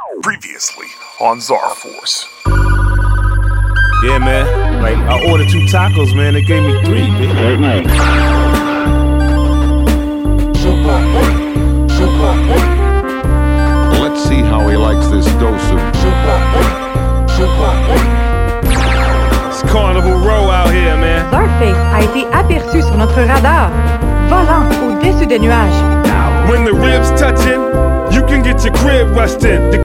Previously on Czar Force. Yeah, man. Like, I ordered 2 tacos, man. They gave me 3, bitch. Let's see how he likes this dosu. It's Carnival Row out here, man. Zarface a été aperçu sur notre radar, volant au-dessus des nuages. When the ribs touching, you can get your crib rushed in.